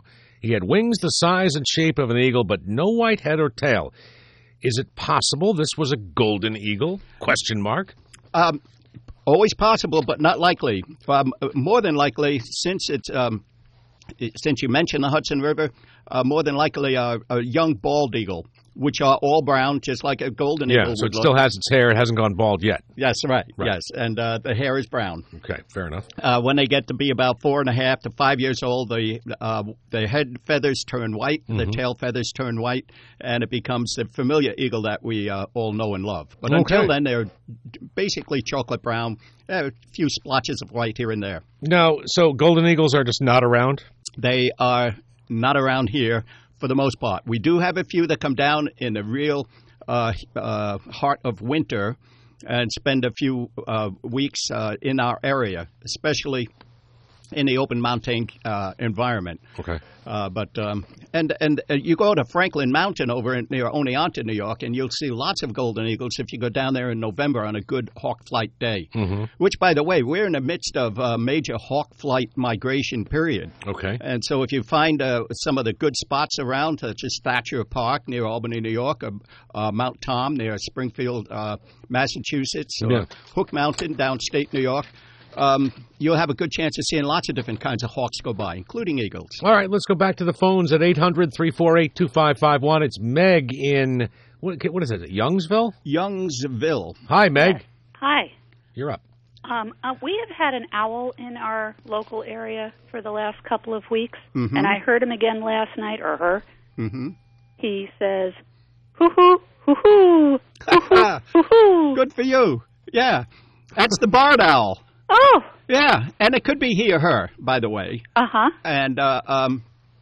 He had wings the size and shape of an eagle, but no white head or tail. Is it possible this was a golden eagle? Question mark. Um, always possible, but not likely. Um, more than likely, since it's um, since you mentioned the Hudson River, uh, more than likely a, a young bald eagle, which are all brown, just like a golden yeah, eagle. Yeah, so it would still look. has its hair. It hasn't gone bald yet. Yes, right. Right. Yes, and uh, the hair is brown. Okay, fair enough. Uh, when they get to be about four and a half to five years old, the uh, the head feathers turn white, Mm-hmm. the tail feathers turn white, and it becomes the familiar eagle that we uh, all know and love. But Okay. until then, they're basically chocolate brown, a few splotches of white here and there. Now, so golden eagles are just not around? They are not around here for the most part. We do have a few that come down in the real uh, uh, heart of winter and spend a few uh, weeks uh, in our area, especially in the open mountain uh, environment. Okay. Uh, but um, and and uh, you go to Franklin Mountain over in, near Oneonta, New York, and you'll see lots of golden eagles if you go down there in November on a good hawk flight day. Mm-hmm. Which, by the way, we're in the midst of a major hawk flight migration period. Okay. And so if you find uh, some of the good spots around, such as Thatcher Park near Albany, New York, or uh, Mount Tom near Springfield, uh, Massachusetts, or Yeah. Hook Mountain downstate New York, um, you'll have a good chance of seeing lots of different kinds of hawks go by, including eagles. All right, let's go back to the phones at eight hundred, three four eight, two five five one. It's Meg in, what, what is it, Youngsville? Youngsville. Hi, Meg. Hi. You're up. Um, uh, we have had an owl in our local area for the last couple of weeks, Mhm. and I heard him again last night, or her. Mm-hmm. He says, hoo-hoo, hoo-hoo, hoo-hoo, hoo-hoo. Good for you. Yeah. That's the barred owl. Oh. Yeah, and it could be he or her, by the way. Uh-huh. And uh, um,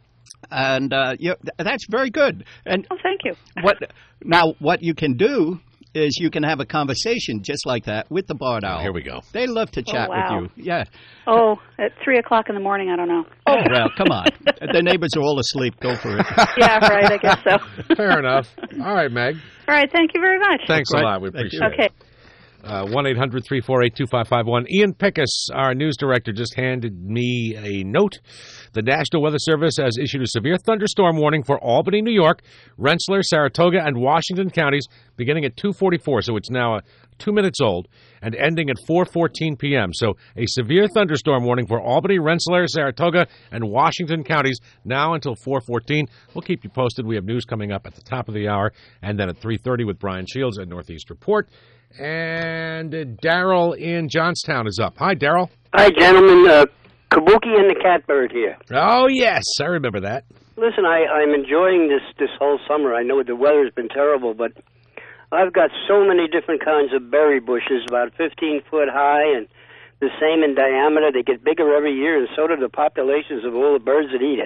and uh, you, that's very good. And oh, thank you. What now? What you can do is you can have a conversation just like that with the barred owl. Here we go. They love to chat oh, wow. with you. Yeah. Oh, at three o'clock in the morning, I don't know. Oh well, come on. The neighbors are all asleep. Go for it. Yeah, right. I guess so. Fair enough. All right, Meg. All right. Thank you very much. Thanks a Right. lot. We Thank appreciate you. it. Okay. Uh, one eight hundred, three four eight, two five five one. Ian Pickus, our news director, just handed me a note. The National Weather Service has issued a severe thunderstorm warning for Albany, New York, Rensselaer, Saratoga, and Washington counties beginning at two forty-four, so it's now uh, two minutes old, and ending at four fourteen p.m. So a severe thunderstorm warning for Albany, Rensselaer, Saratoga, and Washington counties now until four fourteen. We'll keep you posted. We have news coming up at the top of the hour, and then at three thirty with Brian Shields at Northeast Report. And uh, Daryl in Johnstown is up. Hi, Daryl. Hi, gentlemen. Uh, Kabuki and the Catbird here. Oh, yes. I remember that. Listen, I, I'm enjoying this, this whole summer. I know the weather's been terrible, but I've got so many different kinds of berry bushes, about fifteen foot high and the same in diameter. They get bigger every year, and so do the populations of all the birds that eat it.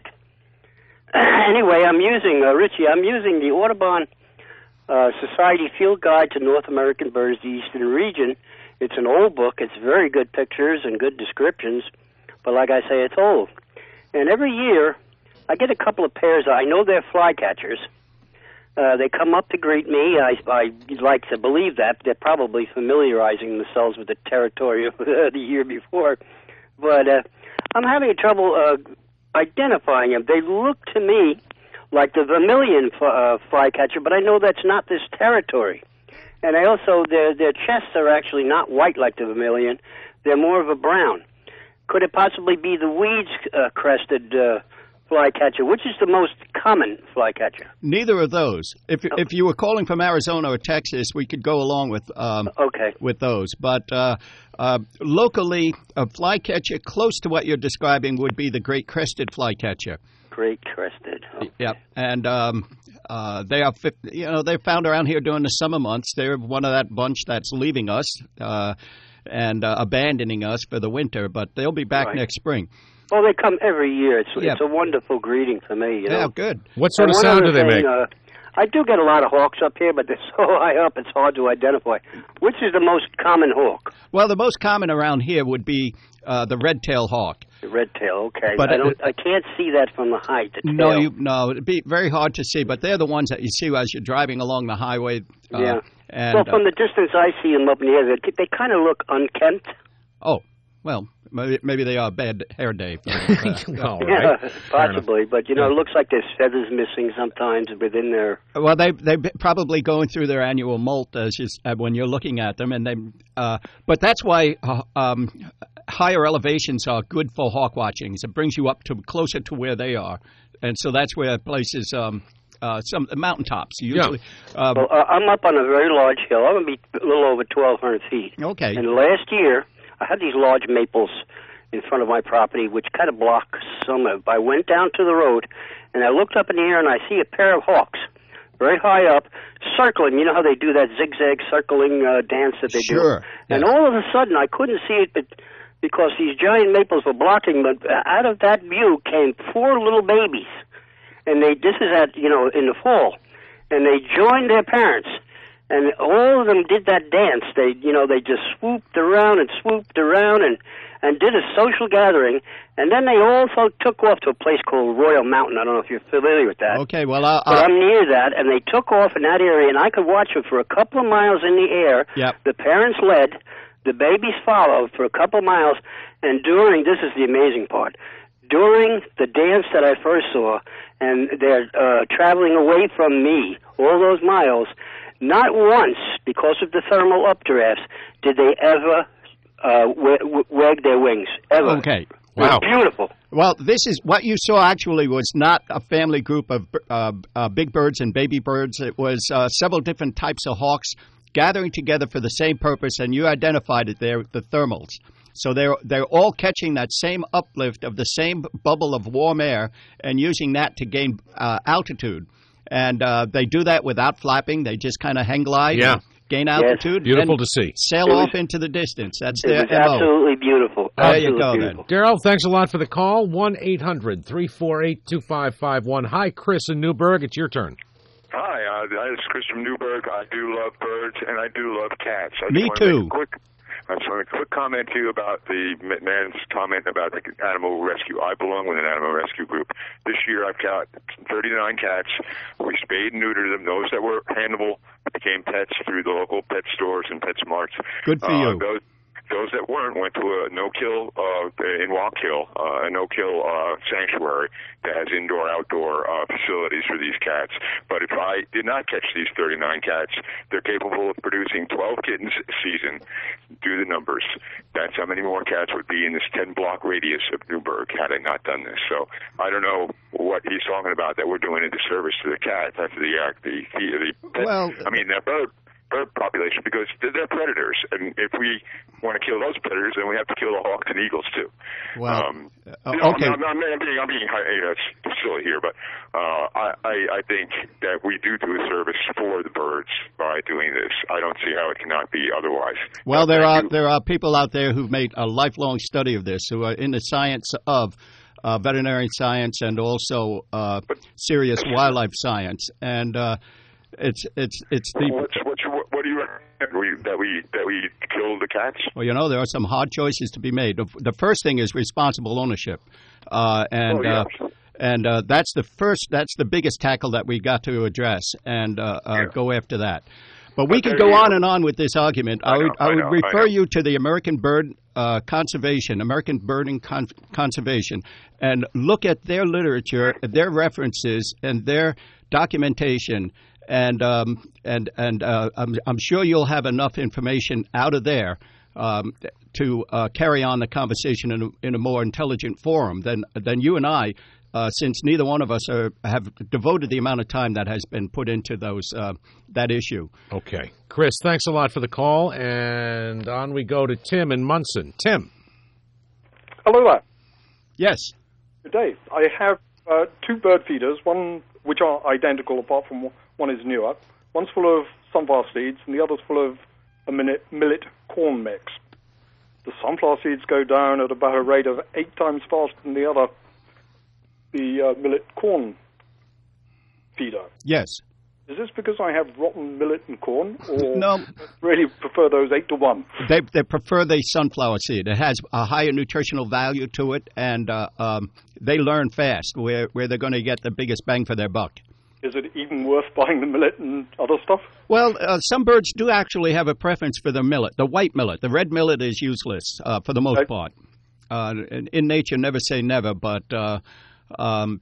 Anyway, I'm using, uh, Richie, I'm using the Audubon uh, Society Field Guide to North American Birds, the Eastern Region. It's an old book. It's very good pictures and good descriptions, but like I say, it's old. And every year, I get a couple of pairs. I know they're flycatchers. Uh, they come up to greet me. I, I like to believe that. They're probably familiarizing themselves with the territory of the year before. But uh, I'm having trouble uh, identifying them. They look to me like the vermilion f- uh, flycatcher, but I know that's not this territory. And I also, their, their chests are actually not white like the vermilion. They're more of a brown. Could it possibly be the weeds-crested uh, flycatcher? Which is the most common flycatcher? Neither of those. If if you were calling from Arizona or Texas, we could go along with um, okay with those. But uh, uh, locally, a flycatcher close to what you're describing would be the great crested flycatcher. Great crested. Okay. Yep, and um, uh, they are you know they're found around here during the summer months. They're one of that bunch that's leaving us uh, and uh, abandoning us for the winter, but they'll be back Right. next spring. Well, they come every year. It's Yeah. it's a wonderful greeting for me. You know? Yeah, good. What sort And of one sound other do they thing, make? Uh, I do get a lot of hawks up here, but they're so high up it's hard to identify. Which is the most common hawk? Well, the most common around here would be uh, the red-tailed hawk. The red tail. Okay, But I it- don't. I can't see that from the height. The No, tail. you, no, it'd be very hard to see, but they're the ones that you see as you're driving along the highway. Uh, Yeah. And, well, from uh, the distance I see them up in the air, they, they kind of look unkempt. oh, well, Maybe, maybe they are a bad hair day. All right. Yeah, possibly. But, you know, it looks like there's feathers missing sometimes within their... Well, they, they're probably going through their annual molt as you, uh, when you're looking at them. and they. Uh, but that's why uh, um, higher elevations are good for hawk watching. It brings you up to closer to where they are. And so that's where places... Um, Uh, some mountaintops usually. Yeah. Um, well, uh, I'm up on a very large hill. I'm going to be a little over twelve hundred feet. Okay. And last year, I had these large maples in front of my property, which kind of block some of. I went down to the road, and I looked up in the air, and I see a pair of hawks, very high up, circling. You know how they do that zigzag circling uh, dance that they sure. do. Sure. And all of a sudden, I couldn't see it, but because these giant maples were blocking. But out of that view came four little babies. And they, this is at, you know, in the fall, and they joined their parents, and all of them did that dance. They, you know, they just swooped around and swooped around and, and did a social gathering, and then they all took off to a place called Royal Mountain. I don't know if you're familiar with that. Okay, well, I'll, but I'm near that, and they took off in that area, and I could watch them for a couple of miles in the air. Yep. The parents led, the babies followed for a couple of miles, and during, this is the amazing part, during the dance that I first saw, and they're uh, traveling away from me all those miles, not once, because of the thermal updrafts, did they ever uh, w- wag their wings, ever. Okay. Wow. Beautiful. Well, this is what you saw actually was not a family group of uh, uh, big birds and baby birds. It was uh, several different types of hawks gathering together for the same purpose, and you identified it there, the thermals. So they're they're all catching that same uplift of the same bubble of warm air and using that to gain uh, altitude. And uh, they do that without flapping. They just kind of hang glide, yeah. gain altitude. Yes. Beautiful and to see. Sail was, off into the distance. That's it their was M O. Absolutely beautiful. There absolutely you go, beautiful. then. Daryl, thanks a lot for the call. one eight hundred three four eight two five five one. Hi, Chris in Newburgh. It's your turn. Hi, uh, this is Chris from Newburgh. I do love birds, and I do love cats. I Me just too. Make a quick, I just want a quick comment to you about the man's comment about the animal rescue. I belong with an animal rescue group. This year I've got thirty-nine cats. We spayed and neutered them. Those that were handleable became pets through the local pet stores and PetSmarts. Good for uh, you. Those, Those that weren't went to a no-kill uh, in Walk-Hill, uh, a no-kill uh, sanctuary that has indoor-outdoor uh, facilities for these cats. But if I did not catch these thirty-nine cats, they're capable of producing twelve kittens a season. Do the numbers. That's how many more cats would be in this ten-block radius of Newburgh had I not done this. So I don't know what he's talking about that we're doing a disservice to the cats after the act. The, the, the pet, Well, I mean, that bird. bird population because they're predators, and if we want to kill those predators, then we have to kill the hawks and eagles too. Well, um, uh, you know, okay. I'm, I'm, I'm being, I'm being, you know, it's silly here, but uh, I, I, I think that we do do a service for the birds by doing this. I don't see how it cannot be otherwise. Well, Uh, there thank are you. there are people out there who've made a lifelong study of this, who are in the science of uh, veterinary science and also uh, serious wildlife science, and uh, it's it's it's the. What's, what's, what, what do you recommend? We, that we that we kill the cats? Well, you know, there are some hard choices to be made. The, the first thing is responsible ownership, uh, and Oh, yeah. uh, and uh, that's the first. That's the biggest tackle that we got to address, and uh, uh, go after that. But we But could there go you on go. and on with this argument. I, I would know, I I would know, I refer know. you to the American Bird uh, Conservation, American Birding Con- Conservation, and look at their literature, their references, and their documentation. And um, and and uh, I'm, I'm sure you'll have enough information out of there um, to uh, carry on the conversation in a, in a more intelligent forum than than you and I, uh, since neither one of us are, have devoted the amount of time that has been put into those uh, that issue. Okay. Chris, thanks a lot for the call. And on we go to Tim in Munson. Tim. Hello there. Yes. Good day. I have uh, two bird feeders, one which are identical apart from one. One is newer. One's full of sunflower seeds, and the other's full of a millet, millet corn mix. The sunflower seeds go down at about a rate of eight times faster than the other, the uh, millet corn feeder. Yes. Is this because I have rotten millet and corn, or No. really prefer those eight to one? They they prefer the sunflower seed. It has a higher nutritional value to it, and uh, um, they learn fast where where they're going to get the biggest bang for their buck. Is it even worth buying the millet and other stuff? Well, uh, some birds do actually have a preference for the millet, the white millet. The red millet is useless uh, for the most part. uh, in, in nature, never say never, but uh, um,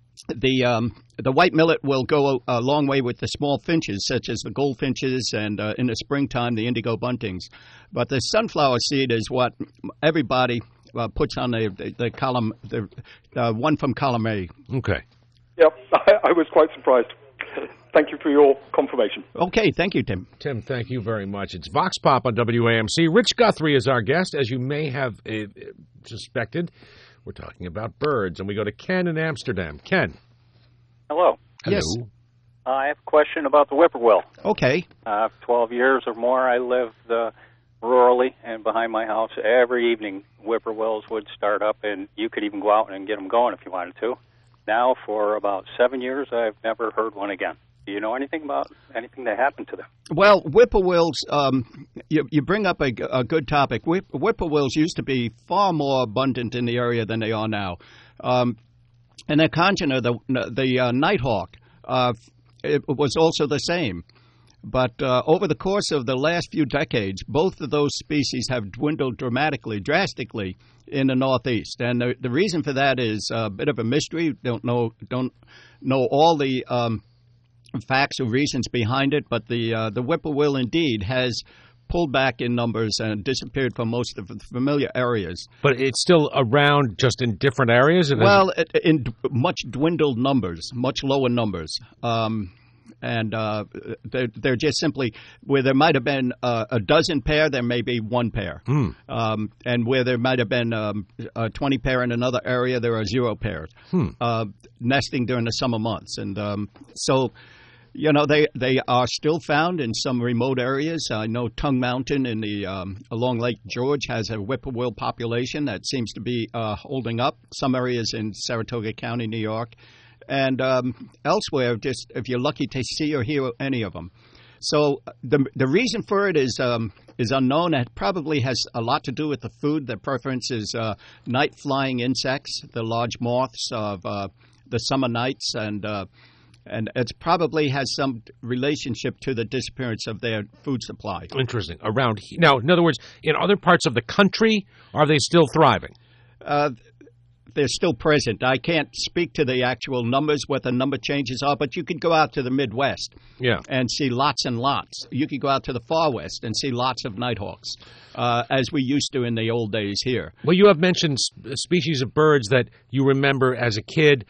the um, the white millet will go a, a long way with the small finches, such as the goldfinches, and uh, in the springtime, the indigo buntings. But the sunflower seed is what everybody uh, puts on the, the, the column, the uh, one from column A. Okay. Yep, I, I was quite surprised. Thank you for your confirmation. Okay, thank you, Tim. Tim, thank you very much. It's Vox Pop on W A M C. Rich Guthrie is our guest, as you may have uh, suspected. We're talking about birds, and we go to Ken in Amsterdam. Ken. Hello. Hello. Yes. Uh, I have a question about the whippoorwill. Okay. Uh, twelve years or more, I lived uh, rurally, and behind my house, every evening, whippoorwills would start up, and you could even go out and get them going if you wanted to. Now, for about seven years, I've never heard one again. Do you know anything about anything that happened to them? Well, whippoorwills, um, you, you bring up a, a good topic. Whip, whippoorwills used to be far more abundant in the area than they are now. Um, and their congener, the, the uh, nighthawk, uh, it was also the same. But uh, over the course of the last few decades, both of those species have dwindled dramatically, drastically in the Northeast. And the, the reason for that is a bit of a mystery. Don't know, don't know all the um, facts or reasons behind it, but the uh, the whippoorwill indeed has pulled back in numbers and disappeared from most of the familiar areas. But it's still around, just in different areas? It well, it, in much dwindled numbers, much lower numbers. Um, and uh, they're, they're just simply, where there might have been uh, a dozen pair, there may be one pair. Hmm. Um, and where there might have been um, a twenty pair in another area, there are zero pairs Hmm. uh, nesting during the summer months. And um, so... You know, they, they are still found in some remote areas. I know Tongue Mountain in the um, along Lake George has a whippoorwill population that seems to be uh, holding up. Some areas in Saratoga County, New York, and um, elsewhere, just if you're lucky to see or hear any of them. So the the reason for it is um, is unknown. It probably has a lot to do with the food. Their preference is uh, night flying insects, the large moths of uh, the summer nights, and uh, And it probably has some relationship to the disappearance of their food supply. Interesting. Around he- now, in other words, in other parts of the country, are they still thriving? Uh, they're still present. I can't speak to the actual numbers, what the number changes are, but you could go out to the Midwest Yeah. and see lots and lots. You could go out to the Far West and see lots of nighthawks, uh, as we used to in the old days here. Well, you have mentioned s- species of birds that you remember as a kid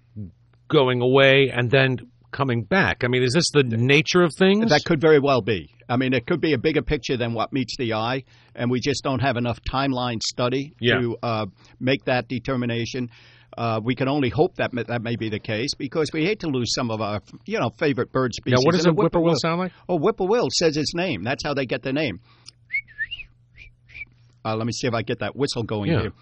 going away and then coming back. I mean, is this the nature of things? That could very well be. I mean, it could be a bigger picture than what meets the eye, and we just don't have enough timeline study Yeah. to uh, make that determination. Uh, we can only hope that ma- that may be the case, because we hate to lose some of our, you know, favorite bird species. Now, what does And a whippoorwill sound like? Oh, whippoorwill says its name. That's how they get their name. Uh, let me see if I get that whistle going Yeah. here.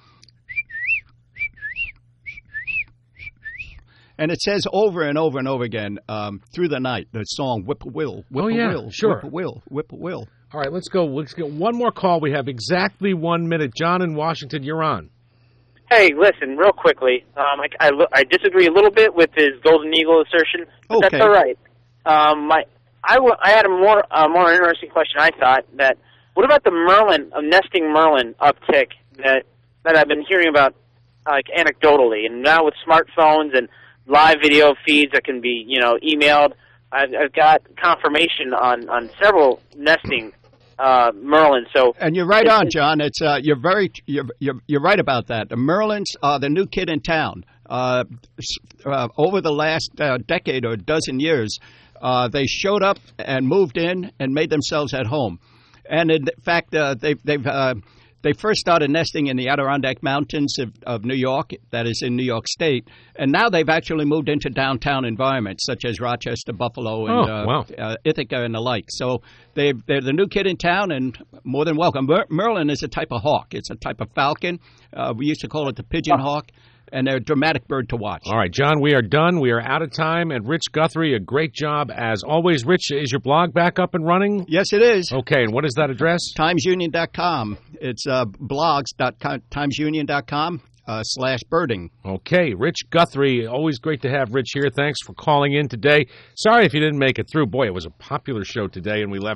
And it says over and over and over again um, through the night, the song Whippoorwill, Whippoorwill, Oh, yeah, sure. Whippoorwill, Whippoorwill. All right, let's go. Let's get one more call. We have exactly one minute. John in Washington, you're on. Hey, listen, real quickly. Um, I, I, I disagree a little bit with his golden eagle assertion, but Okay. that's all right. Um, my, I, w- I had a more uh, more interesting question. I thought that what about the merlin, a nesting merlin uptick that that I've been hearing about, like anecdotally, and now with smartphones and live video feeds that can be, you know, emailed. I've, I've got confirmation on, on several nesting uh, merlins. So, and you're right on, John. It's uh, you're very you're, you're you're right about that. The merlins are the new kid in town. Uh, uh, over the last uh, decade or dozen years, uh, they showed up and moved in and made themselves at home. And in fact, uh, they've they've. Uh, They first started nesting in the Adirondack Mountains of, of New York, that is in New York State, and now they've actually moved into downtown environments such as Rochester, Buffalo, and Oh, uh, wow. uh, Ithaca and the like. So they they're the new kid in town and more than welcome. Mer- Merlin is a type of hawk. It's a type of falcon. Uh, we used to call it the pigeon hawk. And they're a dramatic bird to watch. All right, John, we are done. We are out of time. And Rich Guthrie, a great job as always. Rich, is your blog back up and running? Yes, it is. Okay, and what is that address? times union dot com. It's uh, blogs dot times union dot com uh, slash birding. Okay, Rich Guthrie, always great to have Rich here. Thanks for calling in today. Sorry if you didn't make it through. Boy, it was a popular show today, and we left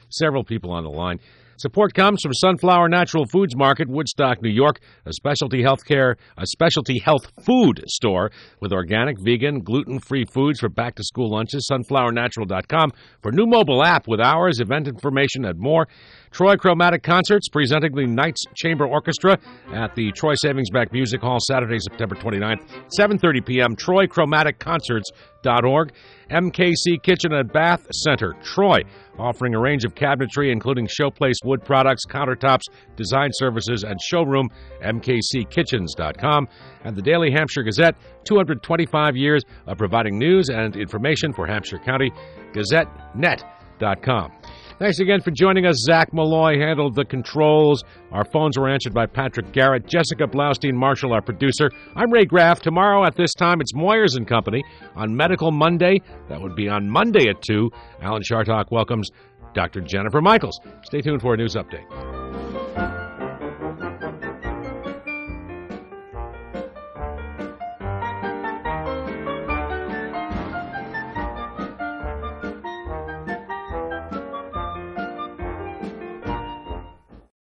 Several people on the line. Support comes from Sunflower Natural Foods Market, Woodstock, New York, a specialty healthcare, a specialty health food store with organic, vegan, gluten-free foods for back-to-school lunches. sunflower natural dot com for new mobile app with hours, event information, and more. Troy Chromatic Concerts presenting the Knights Chamber Orchestra at the Troy Savings Bank Music Hall Saturday, September twenty-ninth, seven thirty p.m. troy chromatic concerts dot org. M K C Kitchen and Bath Center, Troy, offering a range of cabinetry including showplace wood products, countertops, design services, and showroom, m k c kitchens dot com. And the Daily Hampshire Gazette, two hundred twenty-five years of providing news and information for Hampshire County, gazette net dot com. Thanks again for joining us. Zach Malloy handled the controls. Our phones were answered by Patrick Garrett. Jessica Blaustein Marshall, our producer. I'm Ray Graff. Tomorrow at this time, it's Moyers and Company on Medical Monday. That would be on Monday at two. Alan Chartock welcomes Doctor Jennifer Michaels. Stay tuned for a news update.